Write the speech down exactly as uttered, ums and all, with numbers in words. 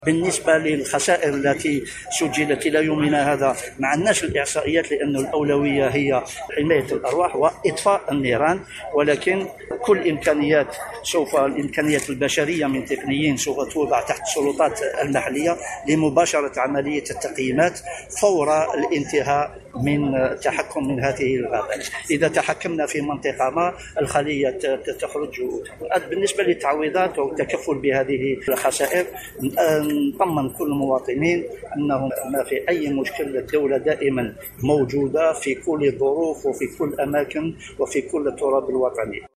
بالنسبة للخسائر التي سجلت إلى يومنا هذا ما عندناش الإحصائيات، لأن الأولوية هي حماية الأرواح وإطفاء النيران، ولكن كل إمكانيات سوف الإمكانيات البشرية من تقنيين سوف توضع تحت السلطات المحلية لمباشرة عملية التقييمات فور الانتهاء من التحكم من هذه الغابات. إذا تحكمنا في منطقة ما الخلية تخرج. بالنسبة للتعويضات والتكفل بهذه الخسائر نطمن كل المواطنين أنه ما في أي مشكلة، الدولة دائما موجودة في كل الظروف وفي كل الأماكن وفي كل التراب الوطني.